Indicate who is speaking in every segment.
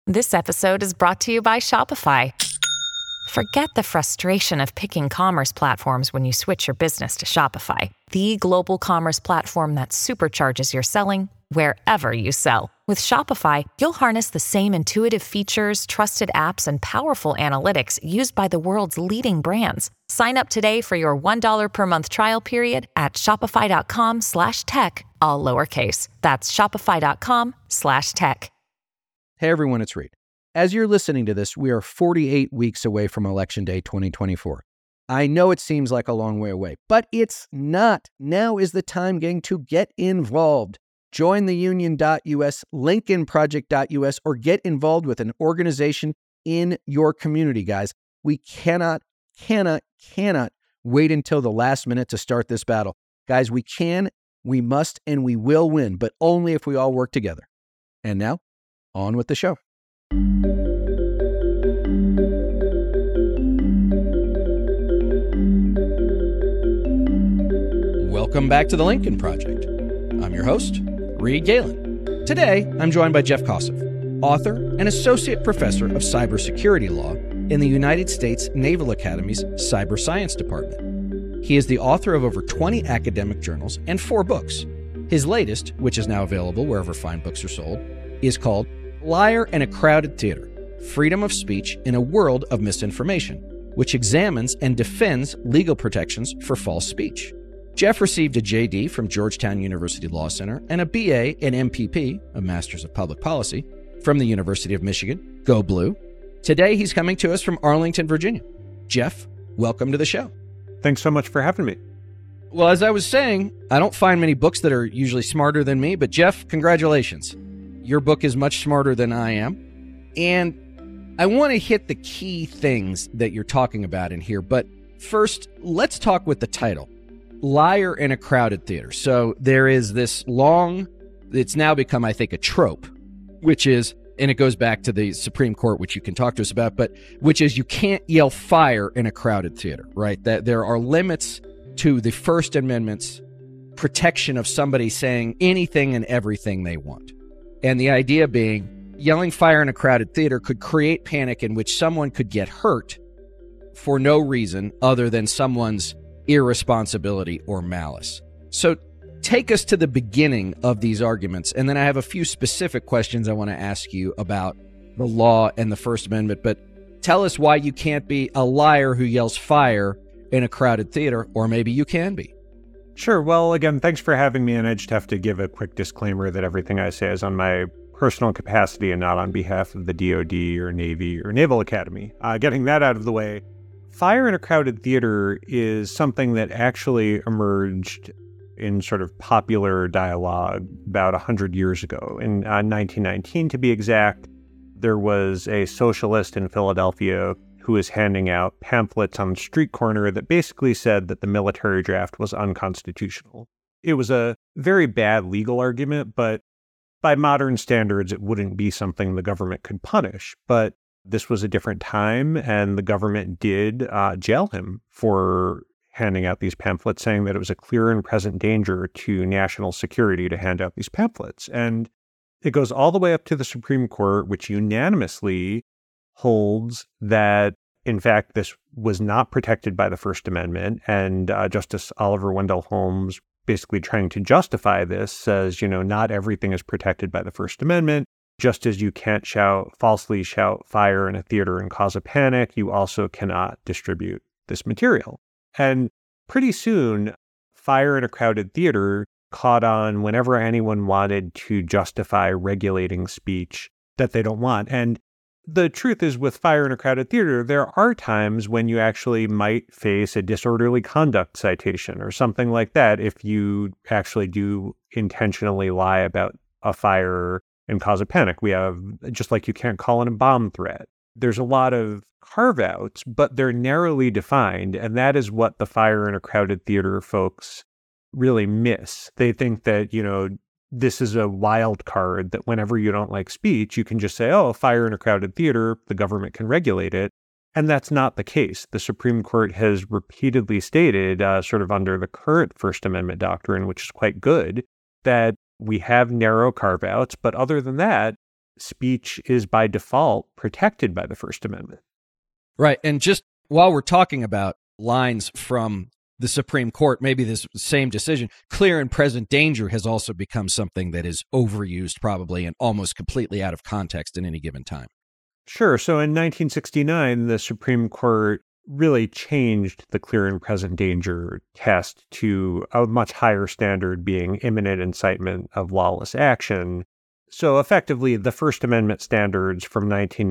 Speaker 1: This episode is brought to you by Shopify. Forget the frustration of picking commerce platforms when you switch your business to Shopify, the global commerce platform that supercharges your selling wherever you sell. With Shopify, you'll harness the same intuitive features, trusted apps, and powerful analytics used by the world's leading brands. Sign up today for your $1 per month trial period at shopify.com/tech, all lowercase. That's shopify.com/tech.
Speaker 2: Hey everyone, it's Reed. As you're listening to this, we are 48 weeks away from Election Day 2024. I know it seems like a long way away, but it's not. Now is the time, gang, to get involved. Join the union.us, lincolnproject.us, or get involved with an organization in your community, guys. We cannot wait until the last minute to start this battle. Guys, we can, we must, and we will win, but only if we all work together. And now, on with the show. Welcome back to the Lincoln Project. I'm your host, Reed Galen. Today, I'm joined by Jeff Kosseff, author and associate professor of cybersecurity law in the United States Naval Academy's Cyber Science Department. He is the author of over 20 academic journals and 4 books. His latest, which is now available wherever fine books are sold, is called Liar in a Crowded Theater: Freedom of Speech in a World of Misinformation, which examines and defends legal protections for false speech. Jeff received a JD from Georgetown University Law Center and a BA in MPP, a Master's of Public Policy, from the University of Michigan. Go Blue. Today, he's coming to us from Arlington, Virginia. Jeff, welcome to the show.
Speaker 3: Thanks so much for having me.
Speaker 2: Well, as I was saying, I don't find many books that are usually smarter than me, but Jeff, congratulations. Your book is much smarter than I am. And I want to hit the key things that you're talking about in here. But first, let's talk with the title, Liar in a Crowded Theater. So there is this it's now become, I think, a trope, which is, and it goes back to the Supreme Court, which you can talk to us about, but which is you can't yell fire in a crowded theater, right? That there are limits to the First Amendment's protection of somebody saying anything and everything they want. And the idea being, yelling fire in a crowded theater could create panic in which someone could get hurt for no reason other than someone's irresponsibility or malice. So take us to the beginning of these arguments, and then I have a few specific questions I want to ask you about the law and the First Amendment. But tell us why you can't be a liar who yells fire in a crowded theater, or maybe you can be.
Speaker 3: Sure. Well, again, thanks for having me. And I just have to give a quick disclaimer that everything I say is on my personal capacity and not on behalf of the DoD or Navy or Naval Academy. Getting that out of the way, fire in a crowded theater is something that actually emerged in sort of popular dialogue about 100 years ago. In 1919, to be exact, there was a socialist in Philadelphia who was handing out pamphlets on the street corner that basically said that the military draft was unconstitutional. It was a very bad legal argument, but by modern standards, it wouldn't be something the government could punish. But this was a different time, and the government did jail him for handing out these pamphlets, saying that it was a clear and present danger to national security to hand out these pamphlets. And it goes all the way up to the Supreme Court, which unanimously holds that, in fact, this was not protected by the First Amendment. And Justice Oliver Wendell Holmes, basically trying to justify this, says, not everything is protected by the First Amendment. Just as you can't falsely shout fire in a theater and cause a panic, you also cannot distribute this material. And pretty soon, fire in a crowded theater caught on whenever anyone wanted to justify regulating speech that they don't want. And the truth is, with fire in a crowded theater, there are times when you actually might face a disorderly conduct citation or something like that if you actually do intentionally lie about a fire and cause a panic. We have, just like you can't call in a bomb threat. There's a lot of carve-outs, but they're narrowly defined, and that is what the fire in a crowded theater folks really miss. They think that, this is a wild card that whenever you don't like speech, you can just say, oh, fire in a crowded theater, the government can regulate it. And that's not the case. The Supreme Court has repeatedly stated, sort of under the current First Amendment doctrine, which is quite good, that we have narrow carve-outs. But other than that, speech is by default protected by the First Amendment.
Speaker 2: Right. And just while we're talking about lines from the Supreme Court, maybe this same decision, clear and present danger has also become something that is overused probably and almost completely out of context at any given time.
Speaker 3: Sure. So in 1969, the Supreme Court really changed the clear and present danger test to a much higher standard, being imminent incitement of lawless action. So effectively, the First Amendment standards from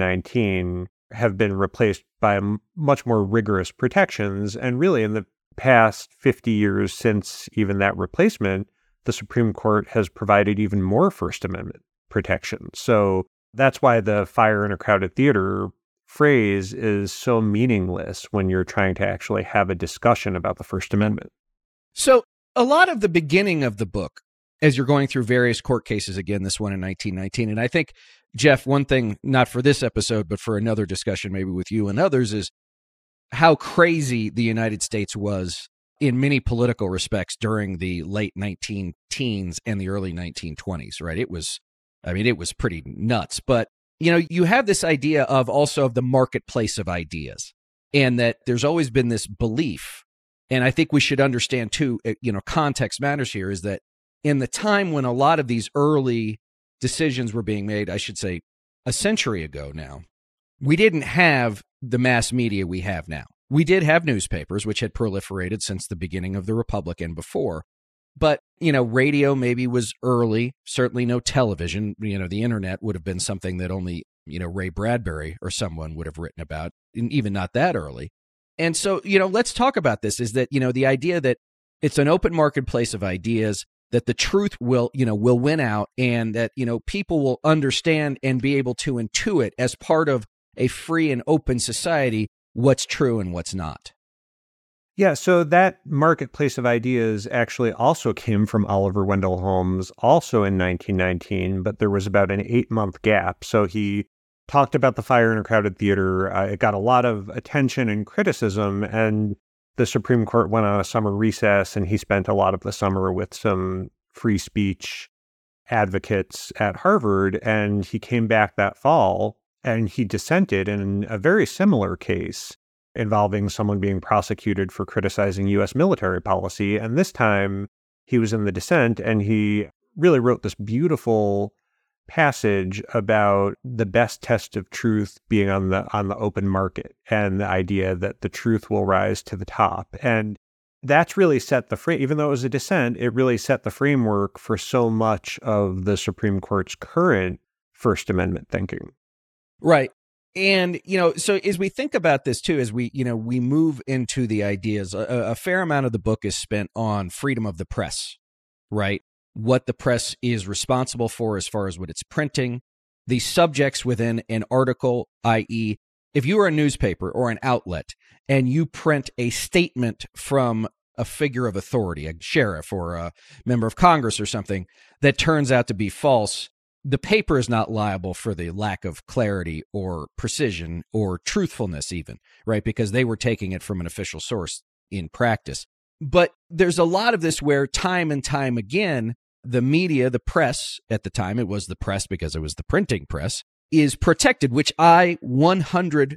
Speaker 3: 1919 have been replaced by much more rigorous protections. And really, in the past 50 years since even that replacement, the Supreme Court has provided even more First Amendment protection. So that's why the fire in a crowded theater phrase is so meaningless when you're trying to actually have a discussion about the First Amendment.
Speaker 2: So a lot of the beginning of the book, as you're going through various court cases, again, this one in 1919, and I think, Jeff, one thing, not for this episode, but for another discussion maybe with you and others, is how crazy the United States was in many political respects during the late 19-teens and the early 1920s, right? It was pretty nuts. But, you have this idea of also of the marketplace of ideas, and that there's always been this belief, and I think we should understand too, context matters here, is that in the time when a lot of these early decisions were being made, I should say a century ago now, we didn't have the mass media we have now. We did have newspapers, which had proliferated since the beginning of the Republic and before. But, radio maybe was early, certainly no television. The internet would have been something that only, Ray Bradbury or someone would have written about, and even not that early. And so, let's talk about this, is that, the idea that it's an open marketplace of ideas, that the truth will win out, and that, people will understand and be able to intuit as part of a free and open society what's true and what's not.
Speaker 3: Yeah, so that marketplace of ideas actually also came from Oliver Wendell Holmes, also in 1919, but there was about an 8-month gap. So he talked about the fire in a crowded theater. It got a lot of attention and criticism, and the Supreme Court went on a summer recess, and he spent a lot of the summer with some free speech advocates at Harvard, and he came back that fall, and he dissented in a very similar case involving someone being prosecuted for criticizing U.S. military policy. And this time he was in the dissent, and he really wrote this beautiful passage about the best test of truth being on the open market, and the idea that the truth will rise to the top. And that's really set the frame, even though it was a dissent, it really set the framework for so much of the Supreme Court's current First Amendment thinking.
Speaker 2: Right. And, so as we think about this too, as we move into the ideas, a fair amount of the book is spent on freedom of the press, right? What the press is responsible for as far as what it's printing, the subjects within an article, i.e., if you are a newspaper or an outlet and you print a statement from a figure of authority, a sheriff or a member of Congress or something, that turns out to be false, the paper is not liable for the lack of clarity or precision or truthfulness even, right? Because they were taking it from an official source in practice. But there's a lot of this where time and time again, the media, the press, at the time it was the press because it was the printing press, is protected, which I 100%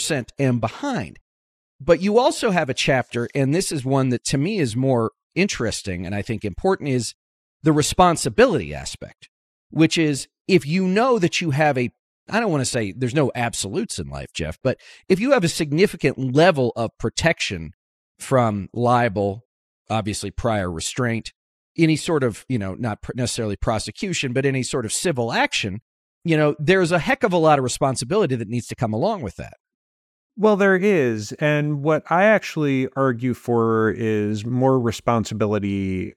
Speaker 2: am behind. But you also have a chapter, and this is one that to me is more interesting and I think important, is the responsibility aspect, which is if you know that you have I don't want to say there's no absolutes in life, Jeff, but if you have a significant level of protection from libel, obviously prior restraint, any sort of, not necessarily prosecution, but any sort of civil action, there's a heck of a lot of responsibility that needs to come along with that.
Speaker 3: Well, there is. And what I actually argue for is more responsibility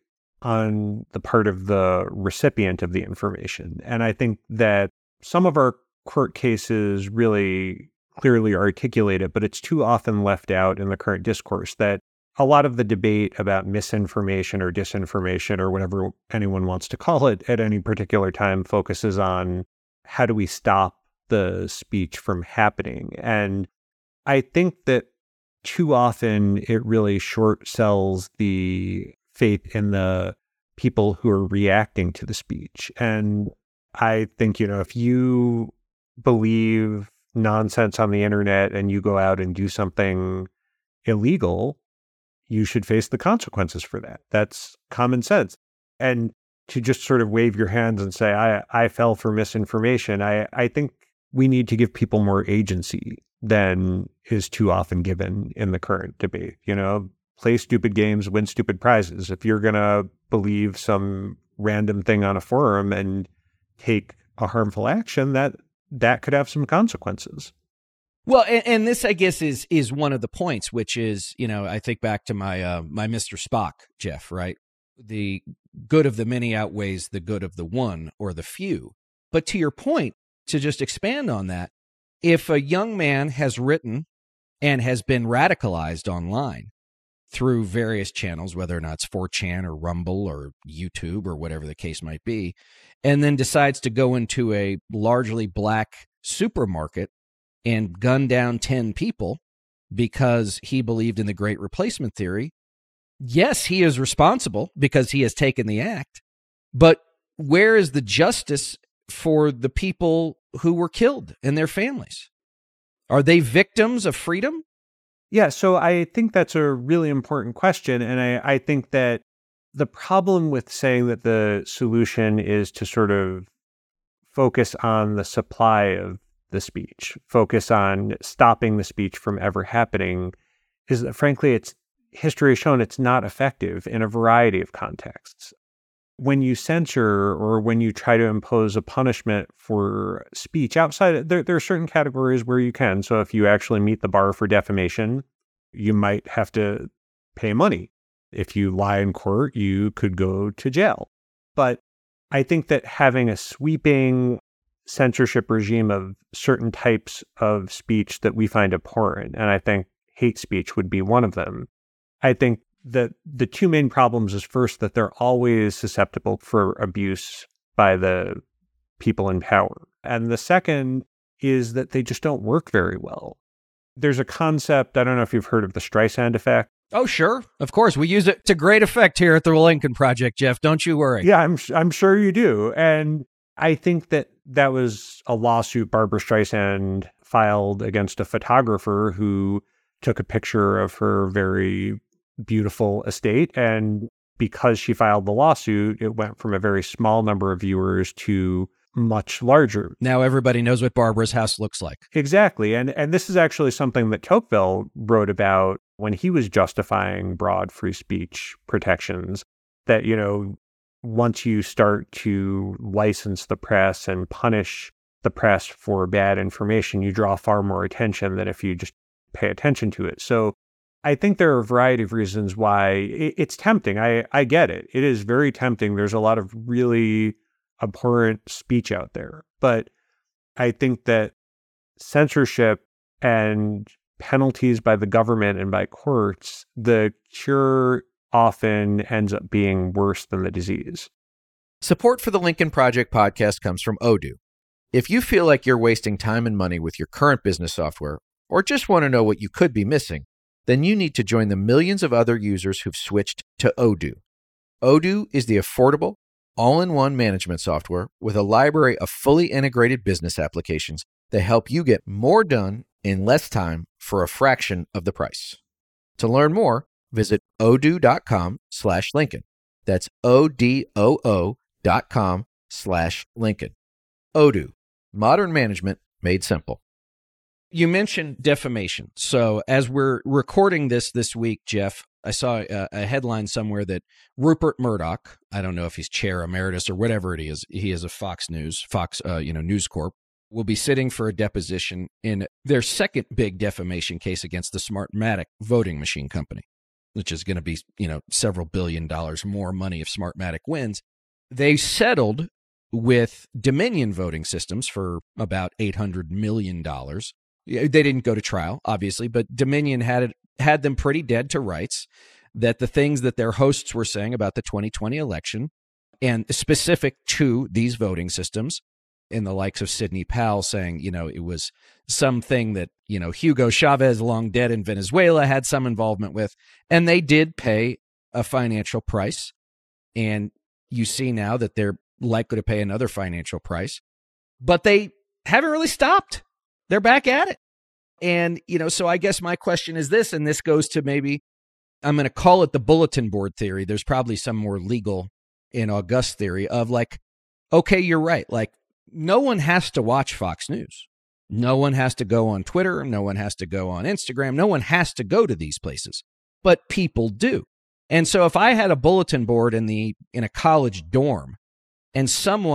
Speaker 3: on the part of the recipient of the information. And I think that some of our court cases really clearly articulate it, but it's too often left out in the current discourse that a lot of the debate about misinformation or disinformation or whatever anyone wants to call it at any particular time focuses on how do we stop the speech from happening. And I think that too often it really short sells the faith in the people who are reacting to the speech. And I think, if you believe nonsense on the internet and you go out and do something illegal, you should face the consequences for that. That's common sense. And to just sort of wave your hands and say, I fell for misinformation, I think we need to give people more agency than is too often given in the current debate. Play stupid games, win stupid prizes. If you're going to believe some random thing on a forum and take a harmful action, that could have some consequences.
Speaker 2: Well, and this, I guess, is one of the points, which is, I think back to my my Mr. Spock, Jeff, right? The good of the many outweighs the good of the one or the few. But to your point, to just expand on that, if a young man has written and has been radicalized online through various channels, whether or not it's 4chan or Rumble or YouTube or whatever the case might be, and then decides to go into a largely black supermarket and gun down 10 people because he believed in the Great Replacement Theory, yes, he is responsible because he has taken the act, but where is the justice for the people who were killed and their families? Are they victims of freedom?
Speaker 3: Yeah, so I think that's a really important question. And I think that the problem with saying that the solution is to sort of focus on the supply of the speech, focus on stopping the speech from ever happening, is that, frankly, history has shown it's not effective in a variety of contexts. When you censor or when you try to impose a punishment for speech outside, there are certain categories where you can. So if you actually meet the bar for defamation, you might have to pay money. If you lie in court, you could go to jail. But I think that having a sweeping censorship regime of certain types of speech that we find abhorrent, and I think hate speech would be one of them, I think that the two main problems is, first, that they're always susceptible for abuse by the people in power. And the second is that they just don't work very well. There's a concept, I don't know if you've heard of the Streisand effect.
Speaker 2: Oh, sure. Of course. We use it to great effect here at the Lincoln Project, Jeff. Don't you worry.
Speaker 3: Yeah, I'm sure you do. And I think that was a lawsuit Barbra Streisand filed against a photographer who took a picture of her very beautiful estate. And because she filed the lawsuit, it went from a very small number of viewers to much larger.
Speaker 2: Now everybody knows what Barbara's house looks like.
Speaker 3: Exactly. And this is actually something that Tocqueville wrote about when he was justifying broad free speech protections, that, once you start to license the press and punish the press for bad information, you draw far more attention than if you just pay attention to it. So I think there are a variety of reasons why it's tempting. I get it. It is very tempting. There's a lot of really abhorrent speech out there. But I think that censorship and penalties by the government and by courts, the cure often ends up being worse than the disease.
Speaker 4: Support for the Lincoln Project podcast comes from Odoo. If you feel like you're wasting time and money with your current business software, or just want to know what you could be missing, then you need to join the millions of other users who've switched to Odoo. Odoo is the affordable, all-in-one management software with a library of fully integrated business applications that help you get more done in less time for a fraction of the price. To learn more, visit odoo.com/Lincoln. That's odoo.com/Lincoln. Odoo, modern management made simple.
Speaker 2: You mentioned defamation. So as we're recording this week, Jeff, I saw a headline somewhere that Rupert Murdoch, I don't know if he's chair emeritus or whatever it is, he is a Fox News, News Corp, will be sitting for a deposition in their second big defamation case against the Smartmatic voting machine company, which is going to be, several $1 billion more money if Smartmatic wins. They settled with Dominion Voting Systems for about $800 million. They didn't go to trial, obviously, but Dominion had them pretty dead to rights, that the things that their hosts were saying about the 2020 election, and specific to these voting systems, in the likes of Sidney Powell saying, it was something that, Hugo Chavez, long dead in Venezuela, had some involvement with, and they did pay a financial price. And you see now that they're likely to pay another financial price. But they haven't really stopped. They're back at it. And, so I guess my question is this, and this goes to maybe, I'm going to call it the bulletin board theory. There's probably some more legal and august theory of like, okay, you're right. Like, no one has to watch Fox News. No one has to go on Twitter. No one has to go on Instagram. No one has to go to these places, but people do. And so if I had a bulletin board in a college dorm and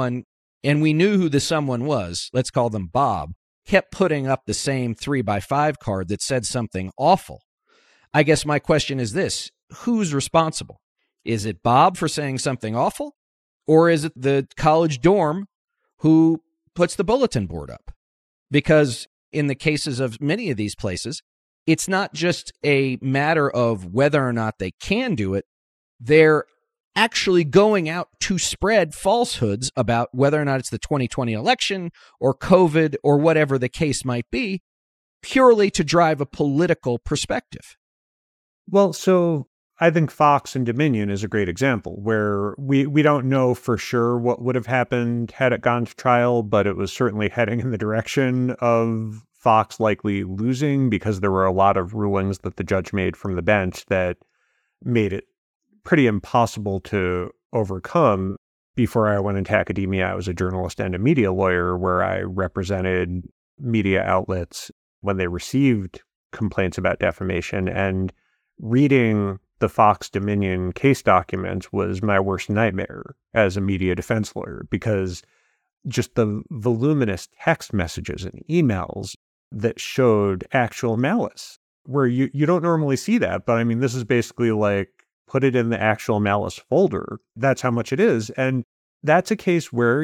Speaker 2: we knew who the someone was, let's call them Bob, kept putting up the same 3x5 card that said something awful, I guess my question is this: who's responsible? Is it Bob for saying something awful? Or is it the college dorm who puts the bulletin board up? Because in the cases of many of these places, it's not just a matter of whether or not they can do it. They're actually going out to spread falsehoods about whether or not it's the 2020 election or COVID or whatever the case might be, purely to drive a political perspective.
Speaker 3: Well, so I think Fox and Dominion is a great example where we don't know for sure what would have happened had it gone to trial, but it was certainly heading in the direction of Fox likely losing because there were a lot of rulings that the judge made from the bench that made it pretty impossible to overcome. Before I went into academia, I was a journalist and a media lawyer where I represented media outlets when they received complaints about defamation, and reading the Fox Dominion case documents was my worst nightmare as a media defense lawyer, because just the voluminous text messages and emails that showed actual malice, where you don't normally see that. But I mean, this is basically like, put it in the actual malice folder. That's how much it is. And that's a case where,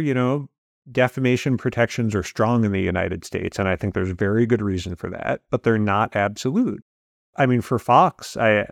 Speaker 3: defamation protections are strong in the United States. And I think there's very good reason for that, but they're not absolute. I mean, for Fox, I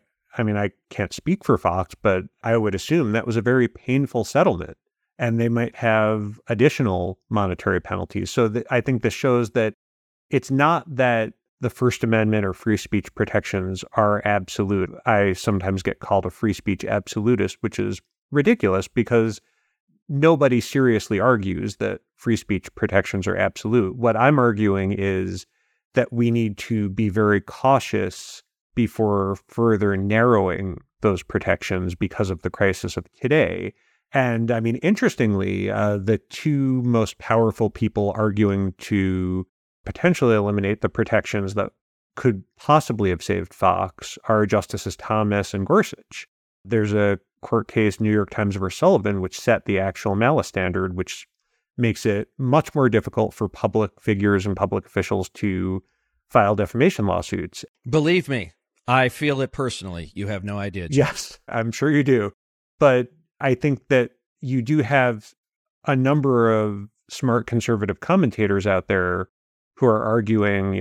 Speaker 3: can't speak for Fox, but I would assume that was a very painful settlement, and they might have additional monetary penalties. So I think this shows that it's not that the First Amendment or free speech protections are absolute. I sometimes get called a free speech absolutist, which is ridiculous because nobody seriously argues that free speech protections are absolute. What I'm arguing is that we need to be very cautious before further narrowing those protections because of the crisis of today. And I mean, interestingly, the two most powerful people arguing to potentially eliminate the protections that could possibly have saved Fox are Justices Thomas and Gorsuch. There's a court case, New York Times v. Sullivan, which set the actual malice standard, which makes it much more difficult for public figures and public officials to file defamation lawsuits.
Speaker 2: Believe me, I feel it personally. You have no idea, Jeff.
Speaker 3: Yes, I'm sure you do. But I think that you do have a number of smart conservative commentators out there who are arguing,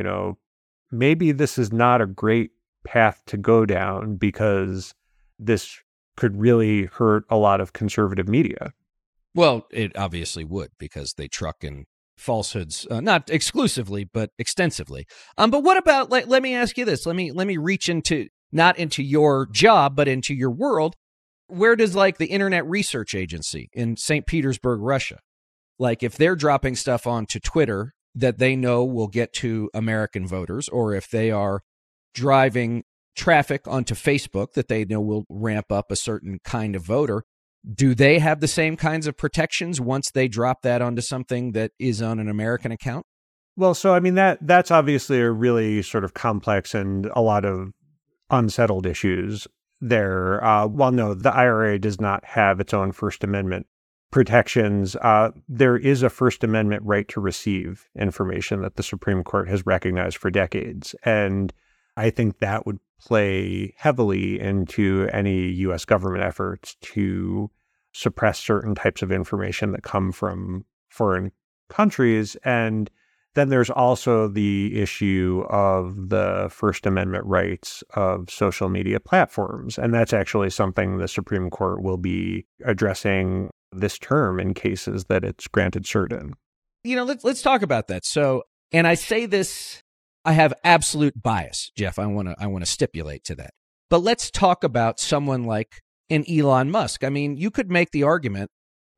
Speaker 3: maybe this is not a great path to go down because this could really hurt a lot of conservative media.
Speaker 2: Well, it obviously would, because they truck in falsehoods, not exclusively, but extensively. But what about, let me ask you this. Let me reach into, not into your job, but into your world. Where does the Internet Research Agency in St. Petersburg, Russia, if they're dropping stuff onto Twitter that they know will get to American voters, or if they are driving traffic onto Facebook that they know will ramp up a certain kind of voter, do they have the same kinds of protections once they drop that onto something that is on an American account?
Speaker 3: Well, so I mean, that's obviously a really sort of complex and a lot of unsettled issues there. Well, no, the IRA does not have its own First Amendment protections. There is a First Amendment right to receive information that the Supreme Court has recognized for decades. And I think that would play heavily into any U.S. government efforts to suppress certain types of information that come from foreign countries. And then there's also the issue of the First Amendment rights of social media platforms. And that's actually something the Supreme Court will be addressing this term in cases that it's granted cert in.
Speaker 2: Let's talk about that. So, and I say this, I have absolute bias, Jeff. I want to stipulate to that. But let's talk about someone like an Elon Musk. I mean, you could make the argument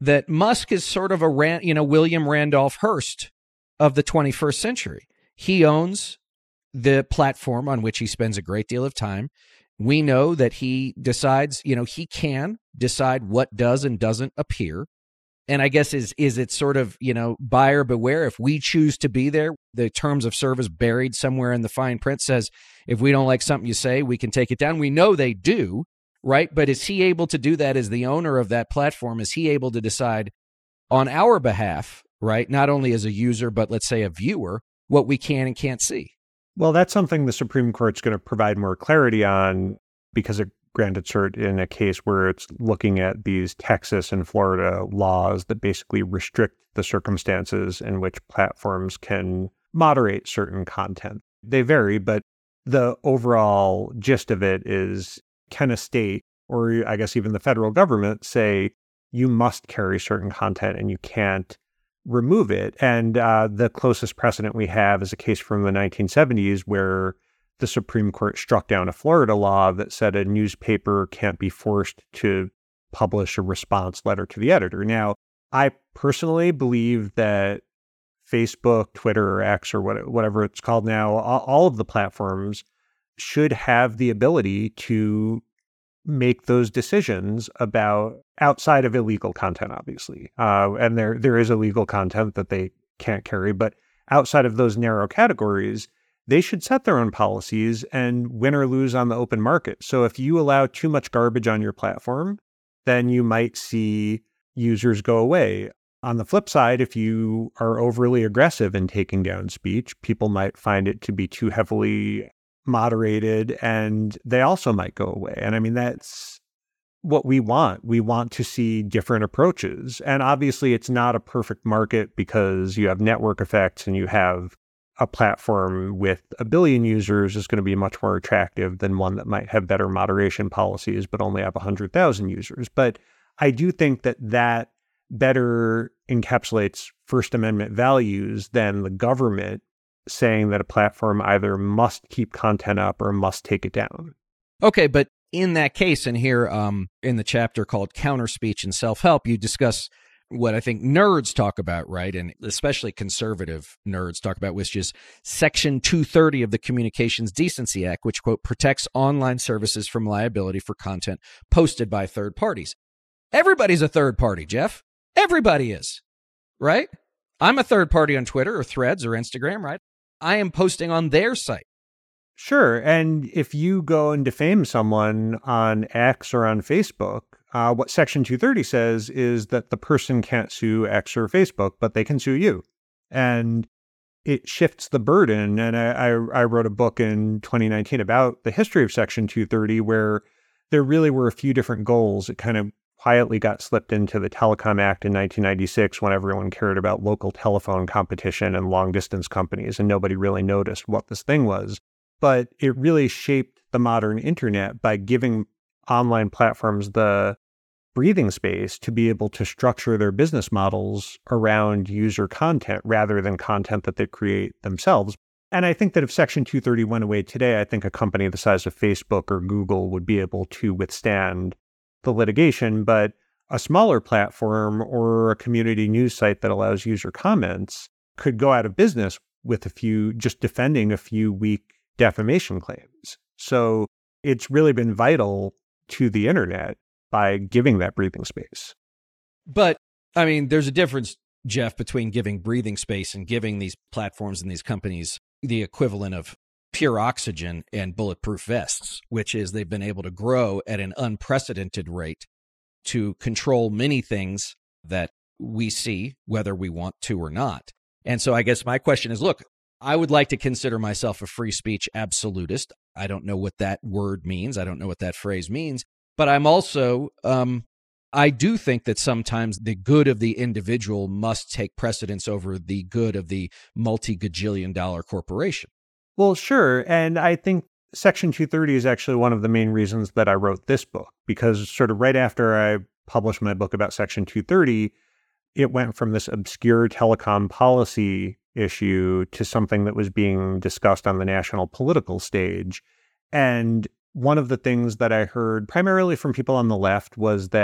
Speaker 2: that Musk is sort of a William Randolph Hearst of the 21st century. He owns the platform on which he spends a great deal of time. We know that he decides, he can decide what does and doesn't appear. And I guess is it sort of, buyer beware? If we choose to be there, the terms of service buried somewhere in the fine print says, if we don't like something you say, we can take it down. We know they do, right? But is he able to do that as the owner of that platform? Is he able to decide on our behalf, right? Not only as a user, but let's say a viewer, what we can and can't see?
Speaker 3: Well, that's something the Supreme Court's going to provide more clarity on, because it granted cert in a case where it's looking at these Texas and Florida laws that basically restrict the circumstances in which platforms can moderate certain content. They vary, but the overall gist of it is, can a state, or I guess even the federal government, say you must carry certain content and you can't remove it? And the closest precedent we have is a case from the 1970s where the Supreme Court struck down a Florida law that said a newspaper can't be forced to publish a response letter to the editor. Now, I personally believe that Facebook, Twitter, or X, or whatever it's called now, all of the platforms should have the ability to make those decisions about outside of illegal content, obviously. And there is illegal content that they can't carry, but outside of those narrow categories, they should set their own policies and win or lose on the open market. So if you allow too much garbage on your platform, then you might see users go away. On the flip side, if you are overly aggressive in taking down speech, people might find it to be too heavily moderated and they also might go away. And I mean, that's what we want. We want to see different approaches. And obviously, it's not a perfect market because you have network effects and you have a platform with 1 billion users is going to be much more attractive than one that might have better moderation policies but only have 100,000 users. But I do think that better encapsulates First Amendment values than the government saying that a platform either must keep content up or must take it down.
Speaker 2: Okay, but in that case, and here in the chapter called Counter Speech and Self-Help, you discuss what I think nerds talk about, right? And especially conservative nerds talk about, which is Section 230 of the Communications Decency Act, which, quote, protects online services from liability for content posted by third parties. Everybody's a third party, Jeff. Everybody is, right? I'm a third party on Twitter or Threads or Instagram, right? I am posting on their site.
Speaker 3: Sure. And if you go and defame someone on X or on Facebook, what Section 230 says is that the person can't sue X or Facebook, but they can sue you. And it shifts the burden. And I wrote a book in 2019 about the history of Section 230, where there really were a few different goals. It kind of quietly got slipped into the Telecom Act in 1996 when everyone cared about local telephone competition and long-distance companies, and nobody really noticed what this thing was. But it really shaped the modern internet by giving online platforms the breathing space to be able to structure their business models around user content rather than content that they create themselves. And I think that if Section 230 went away today, I think a company the size of Facebook or Google would be able to withstand the litigation. But a smaller platform or a community news site that allows user comments could go out of business with just defending a few weak defamation claims. So it's really been vital to the internet by giving that breathing space.
Speaker 2: But, I mean, there's a difference, Jeff, between giving breathing space and giving these platforms and these companies the equivalent of pure oxygen and bulletproof vests, which is they've been able to grow at an unprecedented rate to control many things that we see, whether we want to or not. And so I guess my question is, look, I would like to consider myself a free speech absolutist. I don't know what that word means. I don't know what that phrase means. But I'm also, I do think that sometimes the good of the individual must take precedence over the good of the multi-gajillion-dollar corporation.
Speaker 3: Well, sure. And I think Section 230 is actually one of the main reasons that I wrote this book, because sort of right after I published my book about Section 230, it went from this obscure telecom policy issue to something that was being discussed on the national political stage. And one of the things that I heard primarily from people on the left was that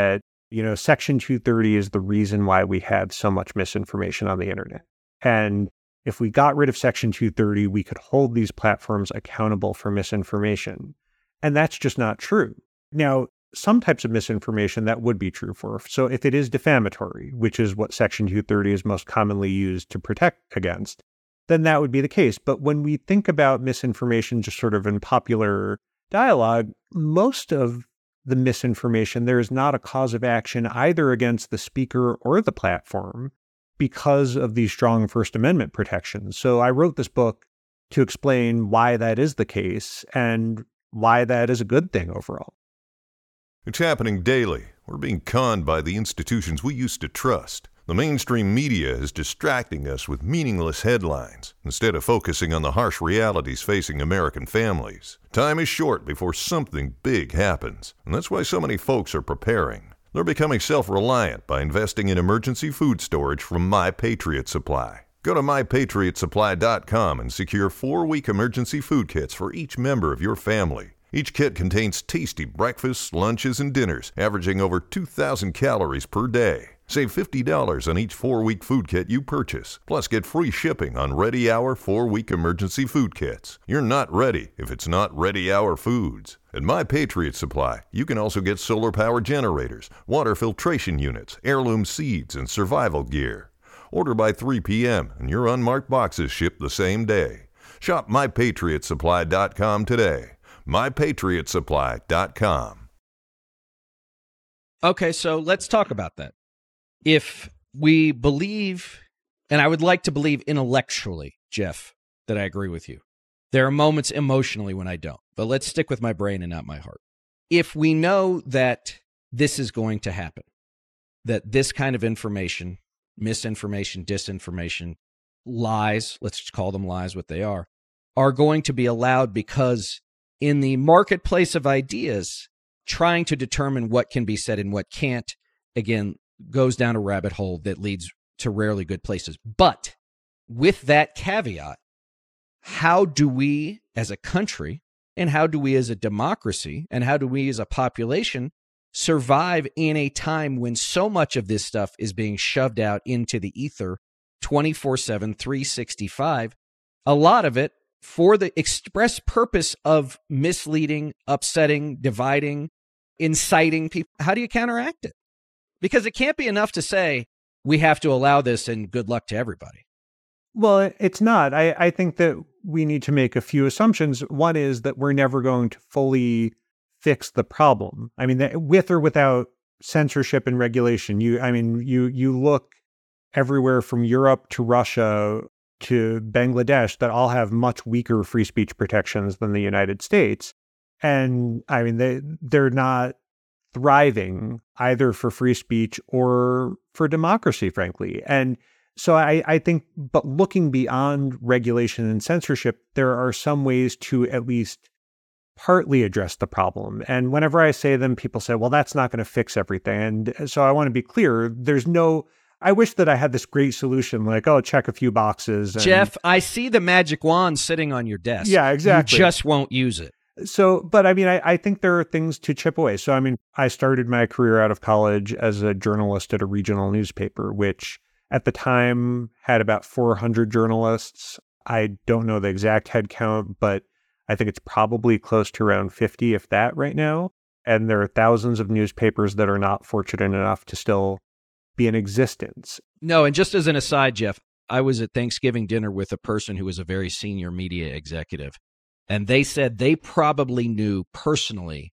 Speaker 3: Section 230 is the reason why we have so much misinformation on the internet. And if we got rid of Section 230, we could hold these platforms accountable for misinformation. And that's just not true. Now, some types of misinformation that would be true for. So if it is defamatory, which is what Section 230 is most commonly used to protect against, then that would be the case. But when we think about misinformation just sort of in popular dialogue, most of the misinformation, there is not a cause of action either against the speaker or the platform because of these strong First Amendment protections. So I wrote this book to explain why that is the case and why that is a good thing overall.
Speaker 5: It's happening daily. We're being conned by the institutions we used to trust. The mainstream media is distracting us with meaningless headlines instead of focusing on the harsh realities facing American families. Time is short before something big happens, and that's why so many folks are preparing. They're becoming self-reliant by investing in emergency food storage from My Patriot Supply. Go to MyPatriotSupply.com and secure 4-week emergency food kits for each member of your family. Each kit contains tasty breakfasts, lunches, and dinners, averaging over 2,000 calories per day. Save $50 on each 4-week food kit you purchase. Plus, get free shipping on Ready Hour 4-week emergency food kits. You're not ready if it's not Ready Hour foods. At My Patriot Supply, you can also get solar power generators, water filtration units, heirloom seeds, and survival gear. Order by 3 p.m. and your unmarked boxes ship the same day. Shop MyPatriotSupply.com today. MyPatriotSupply.com.
Speaker 2: Okay, so let's talk about that. If we believe, and I would like to believe intellectually, Jeff, that I agree with you. There are moments emotionally when I don't, but let's stick with my brain and not my heart. If we know that this is going to happen, that this kind of information, misinformation, disinformation, lies, let's just call them lies, what they are going to be allowed because in the marketplace of ideas, trying to determine what can be said and what can't, again, goes down a rabbit hole that leads to rarely good places. But with that caveat, how do we as a country, and how do we as a democracy, and how do we as a population survive in a time when so much of this stuff is being shoved out into the ether 24/7, 365, a lot of it for the express purpose of misleading, upsetting, dividing, inciting people? How do you counteract it? Because it can't be enough to say, we have to allow this and good luck to everybody.
Speaker 3: Well, it's not. I think that we need to make a few assumptions. One is that we're never going to fully fix the problem. I mean, with or without censorship and regulation, you look everywhere from Europe to Russia to Bangladesh that all have much weaker free speech protections than the United States. And I mean, they're not thriving either for free speech or for democracy, frankly. And so I think, but looking beyond regulation and censorship, there are some ways to at least partly address the problem. And whenever I say them, people say, well, that's not going to fix everything. And so I want to be clear, I wish that I had this great solution, like, oh, check a few boxes.
Speaker 2: Jeff, I see the magic wand sitting on your desk.
Speaker 3: Yeah, exactly.
Speaker 2: You just won't use it.
Speaker 3: So, but I mean, I think there are things to chip away. So, I mean, I started my career out of college as a journalist at a regional newspaper, which at the time had about 400 journalists. I don't know the exact head count, but I think it's probably close to around 50, if that, right now. And there are thousands of newspapers that are not fortunate enough to still be in existence.
Speaker 2: No, and just as an aside, Jeff, I was at Thanksgiving dinner with a person who was a very senior media executive, and they said they probably knew personally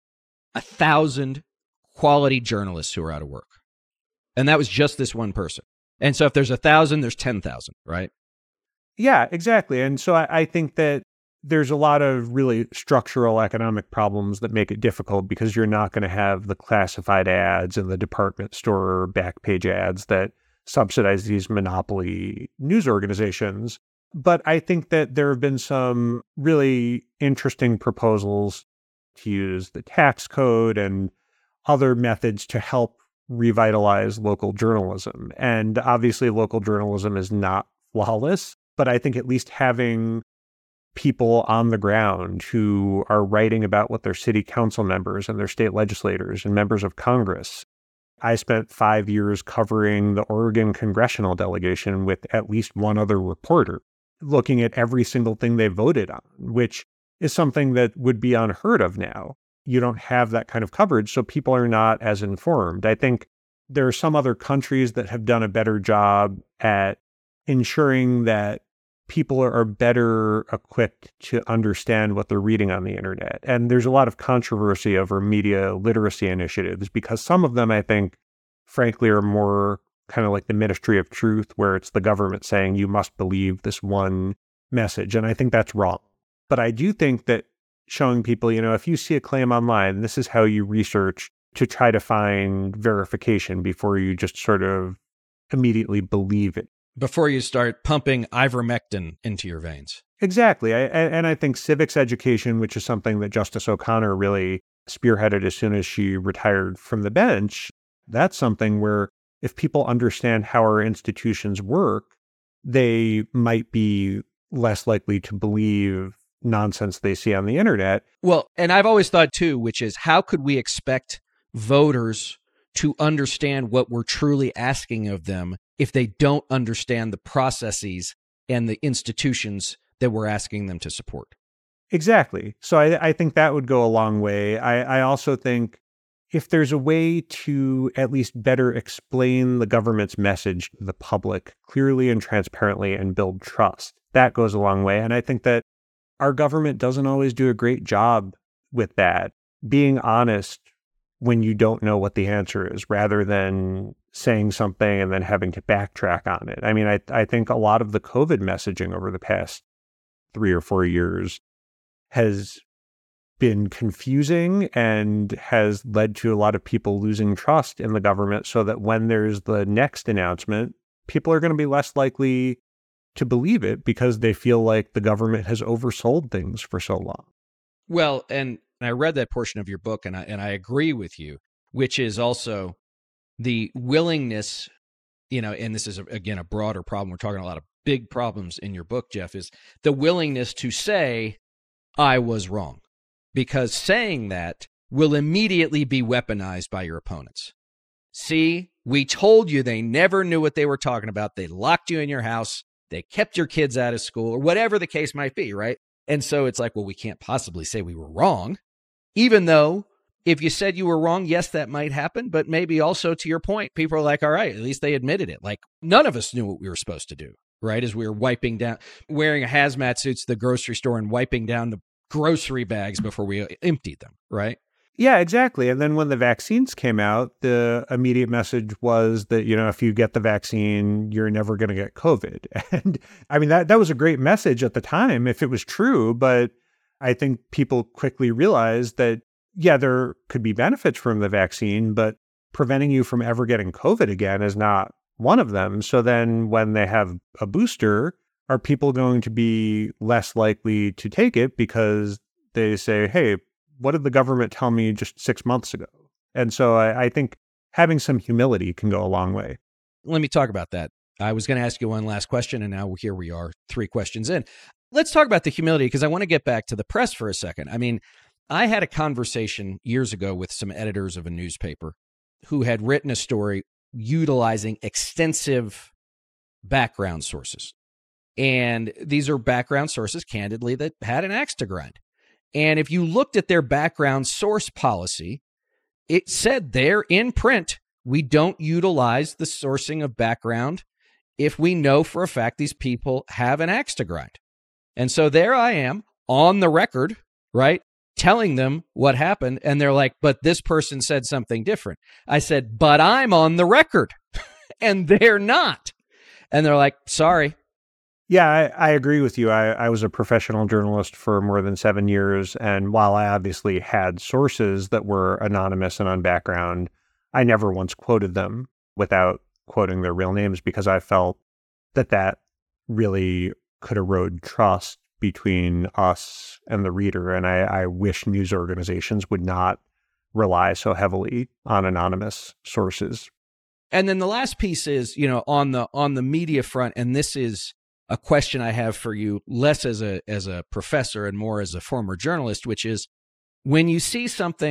Speaker 2: 1,000 quality journalists who are out of work. And that was just this one person. And so if there's 1,000, there's 10,000, right?
Speaker 3: Yeah, exactly. And so I think that there's a lot of really structural economic problems that make it difficult because you're not going to have the classified ads and the department store back page ads that subsidize these monopoly news organizations. But I think that there have been some really interesting proposals to use the tax code and other methods to help revitalize local journalism. And obviously local journalism is not flawless, but I think at least having people on the ground who are writing about what their city council members and their state legislators and members of Congress I spent 5 years covering the Oregon congressional delegation with at least one other reporter, looking at every single thing they voted on, which is something that would be unheard of now. You don't have that kind of coverage, so people are not as informed. I think there are some other countries that have done a better job at ensuring that people are better equipped to understand what they're reading on the internet. And there's a lot of controversy over media literacy initiatives because some of them, I think, frankly, are more kind of like the Ministry of Truth, where it's the government saying you must believe this one message. And I think that's wrong. But I do think that showing people, if you see a claim online, this is how you research to try to find verification before you just sort of immediately believe it.
Speaker 2: Before you start pumping ivermectin into your veins.
Speaker 3: Exactly. And I think civics education, which is something that Justice O'Connor really spearheaded as soon as she retired from the bench, that's something where if people understand how our institutions work, they might be less likely to believe nonsense they see on the internet.
Speaker 2: Well, and I've always thought too, which is how could we expect voters to understand what we're truly asking of them if they don't understand the processes and the institutions that we're asking them to support?
Speaker 3: Exactly. So I think that would go a long way. I also think if there's a way to at least better explain the government's message to the public clearly and transparently and build trust, that goes a long way. And I think that our government doesn't always do a great job with that. Being honest when you don't know what the answer is, rather than saying something and then having to backtrack on it. I mean, I think a lot of the COVID messaging over the past 3 or 4 years has been confusing and has led to a lot of people losing trust in the government, so that when there's the next announcement, people are going to be less likely to believe it because they feel like the government has oversold things for so long.
Speaker 2: Well, and I read that portion of your book, and I agree with you, which is also the willingness, and this is, again, a broader problem. We're talking a lot of big problems in your book, Jeff, is the willingness to say, I was wrong. Because saying that will immediately be weaponized by your opponents. See, we told you they never knew what they were talking about. They locked you in your house. They kept your kids out of school, or whatever the case might be, right? And so it's like, well, we can't possibly say we were wrong. Even though if you said you were wrong, yes, that might happen. But maybe also to your point, people are like, all right, at least they admitted it. Like none of us knew what we were supposed to do, right? As we were wiping down, wearing a hazmat suits to the grocery store and wiping down the grocery bags before we emptied them, right?
Speaker 3: Yeah, exactly. And then when the vaccines came out, the immediate message was that, if you get the vaccine, you're never going to get COVID. And I mean, that was a great message at the time, if it was true. But I think people quickly realized that, yeah, there could be benefits from the vaccine, but preventing you from ever getting COVID again is not one of them. So then when they have a booster, are people going to be less likely to take it because they say, hey, what did the government tell me just 6 months ago? And so I think having some humility can go a long way.
Speaker 2: Let me talk about that. I was going to ask you one last question, and now here we are, 3 questions in. Let's talk about the humility, because I want to get back to the press for a second. I mean, I had a conversation years ago with some editors of a newspaper who had written a story utilizing extensive background sources. And these are background sources, candidly, that had an axe to grind. And if you looked at their background source policy, it said there in print, we don't utilize the sourcing of background if we know for a fact these people have an axe to grind. And so there I am on the record, right, telling them what happened. And they're like, but this person said something different. I said, but I'm on the record and they're not. And they're like, sorry.
Speaker 3: Yeah, I agree with you. I was a professional journalist for more than 7 years. And while I obviously had sources that were anonymous and on background, I never once quoted them without quoting their real names, because I felt that really could erode trust between us and the reader. And I wish news organizations would not rely so heavily on anonymous sources.
Speaker 2: And then the last piece is, on the media front, and this is a question I have for you, less as a professor and more as a former journalist, which is when you see something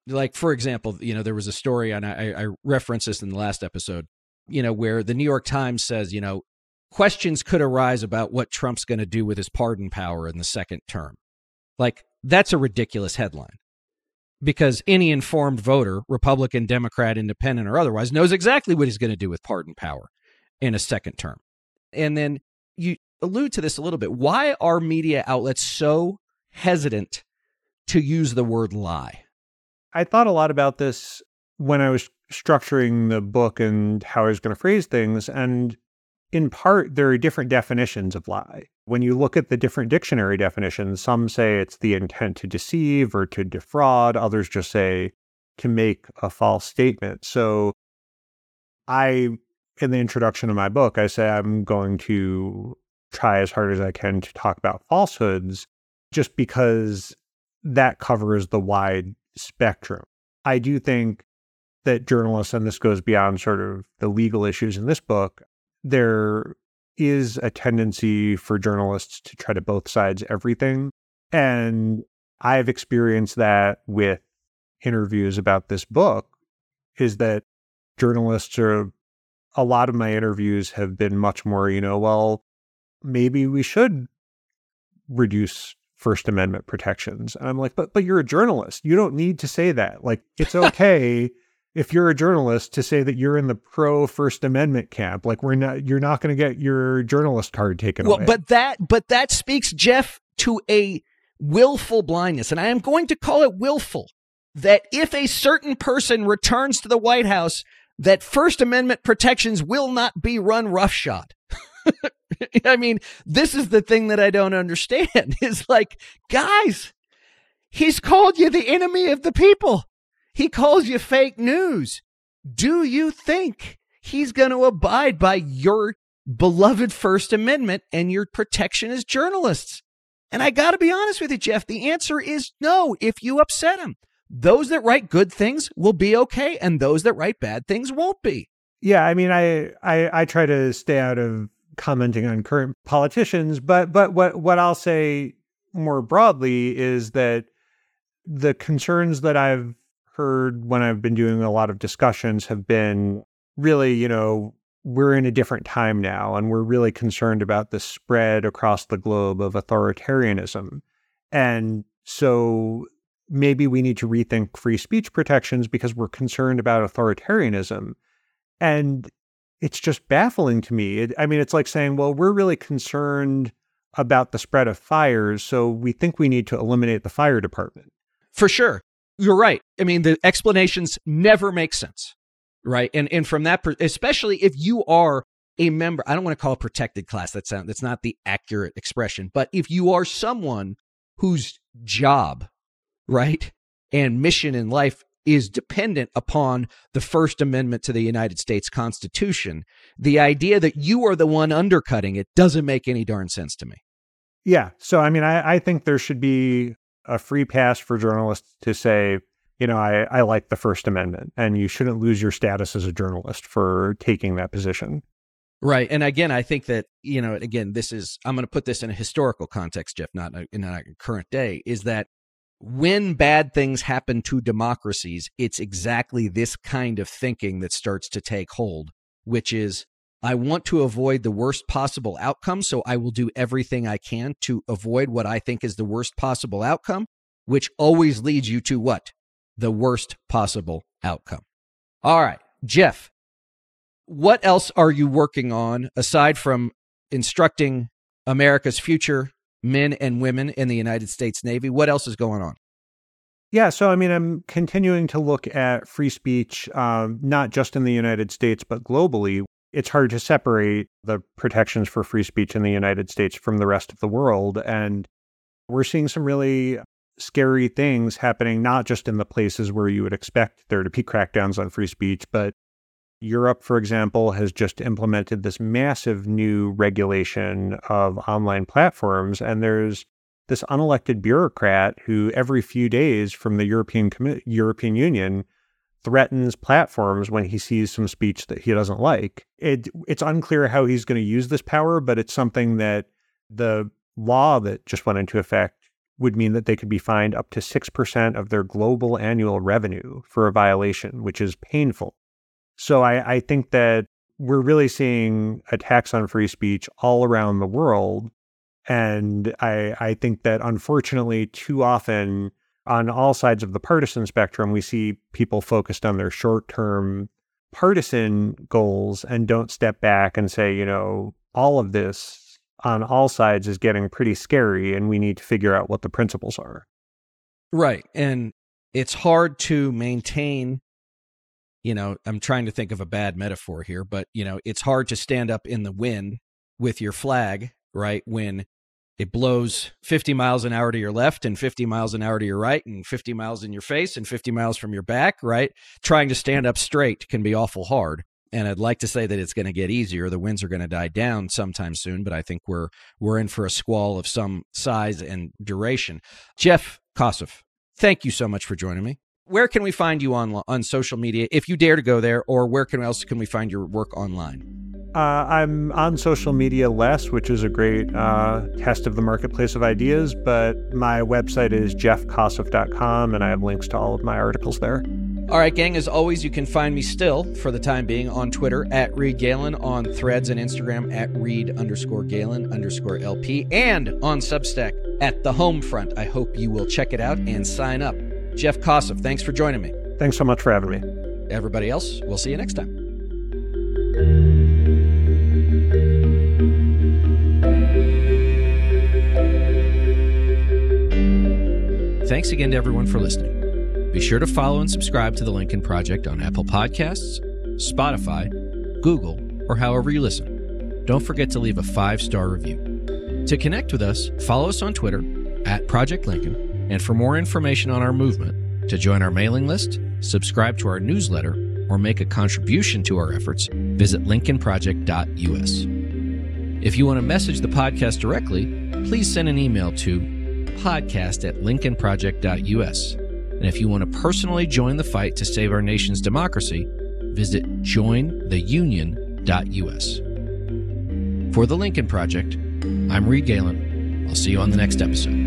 Speaker 2: Like, for example, there was a story, and I referenced this in the last episode, where the New York Times says, questions could arise about what Trump's going to do with his pardon power in the second term. Like, that's a ridiculous headline, because any informed voter, Republican, Democrat, Independent, or otherwise, knows exactly what he's going to do with pardon power in a second term. And then you allude to this a little bit. Why are media outlets so hesitant to use the word lie?
Speaker 3: I thought a lot about this when I was structuring the book and how I was going to phrase things. And in part, there are different definitions of lie. When you look at the different dictionary definitions, some say it's the intent to deceive or to defraud. Others just say to make a false statement. So in the introduction of my book, I say I'm going to try as hard as I can to talk about falsehoods, just because that covers the wide spectrum. I do think that journalists, and this goes beyond sort of the legal issues in this book, there is a tendency for journalists to try to both sides everything. And I've experienced that with interviews about this book, is that a lot of my interviews have been much more, well, maybe we should reduce First Amendment protections. And I'm like, but you're a journalist. You don't need to say that. Like, it's okay if you're a journalist to say that you're in the pro First Amendment camp. Like, you're not going to get your journalist card taken away.
Speaker 2: But that speaks, Jeff, to a willful blindness. And I am going to call it willful, that if a certain person returns to the White House, that First Amendment protections will not be run roughshod. I mean, this is the thing that I don't understand. Is like, guys, he's called you the enemy of the people. He calls you fake news. Do you think he's going to abide by your beloved First Amendment and your protection as journalists? And I got to be honest with you, Jeff, the answer is no. If you upset him, those that write good things will be okay, and those that write bad things won't be.
Speaker 3: Yeah, I mean, I try to stay out of commenting on current politicians, but what I'll say more broadly is that the concerns that I've heard when I've been doing a lot of discussions have been really, we're in a different time now, and we're really concerned about the spread across the globe of authoritarianism. And so maybe we need to rethink free speech protections because we're concerned about authoritarianism. And it's just baffling to me. It's like saying, well, we're really concerned about the spread of fires, so we think we need to eliminate the fire department.
Speaker 2: For sure. You're right. I mean, the explanations never make sense, right? And from that, especially if you are a member, I don't want to call it protected class. That's not the accurate expression. But if you are someone whose job, right, and mission in life is dependent upon the First Amendment to the United States Constitution, the idea that you are the one undercutting it doesn't make any darn sense to me.
Speaker 3: Yeah. So, I think there should be a free pass for journalists to say, I like the First Amendment, and you shouldn't lose your status as a journalist for taking that position.
Speaker 2: Right. And again, I think that, I'm going to put this in a historical context, Jeff, not in a current day, is that when bad things happen to democracies, it's exactly this kind of thinking that starts to take hold, which is, I want to avoid the worst possible outcome, so I will do everything I can to avoid what I think is the worst possible outcome, which always leads you to what? The worst possible outcome. All right, Jeff, what else are you working on aside from instructing America's future men and women in the United States Navy? What else is going on?
Speaker 3: Yeah, so I'm continuing to look at free speech, not just in the United States, but globally. It's hard to separate the protections for free speech in the United States from the rest of the world. And we're seeing some really scary things happening, not just in the places where you would expect there to be crackdowns on free speech, but Europe, for example, has just implemented this massive new regulation of online platforms. And there's this unelected bureaucrat who every few days from the European Union threatens platforms when he sees some speech that he doesn't like. It's unclear how he's going to use this power, but it's something that the law that just went into effect would mean that they could be fined up to 6% of their global annual revenue for a violation, which is painful. So I think that we're really seeing attacks on free speech all around the world. And I think that unfortunately, too often on all sides of the partisan spectrum, we see people focused on their short-term partisan goals and don't step back and say, you know, all of this on all sides is getting pretty scary and we need to figure out what the principles are.
Speaker 2: Right. And it's hard to maintain, you know, I'm trying to think of a bad metaphor here, but, you know, it's hard to stand up in the wind with your flag, right, when it blows 50 miles an hour to your left and 50 miles an hour to your right and 50 miles in your face and 50 miles from your back, right? Trying to stand up straight can be awful hard. And I'd like to say that it's going to get easier. The winds are going to die down sometime soon, but I think we're in for a squall of some size and duration. Jeff Kosseff, thank you so much for joining me. Where can we find you on social media, if you dare to go there, or where else can we find your work online?
Speaker 3: I'm on social media less, which is a great test of the marketplace of ideas, but my website is jeffkosseff.com, and I have links to all of my articles there.
Speaker 2: All right, gang, as always, you can find me still, for the time being, on Twitter, @ReedGalen, on Threads and Instagram, @Reed_Galen_LP, and on Substack, @TheHomefront. I hope you will check it out and sign up. Jeff Kosseff, thanks for joining me.
Speaker 3: Thanks so much for having me.
Speaker 2: Everybody else, we'll see you next time. Thanks again to everyone for listening. Be sure to follow and subscribe to The Lincoln Project on Apple Podcasts, Spotify, Google, or however you listen. Don't forget to leave a 5-star review. To connect with us, follow us on Twitter @ProjectLincoln, and for more information on our movement, to join our mailing list, subscribe to our newsletter, or make a contribution to our efforts, visit lincolnproject.us. If you want to message the podcast directly, please send an email to podcast@lincolnproject.us. And if you want to personally join the fight to save our nation's democracy, visit jointheunion.us. For The Lincoln Project, I'm Reed Galen. I'll see you on the next episode.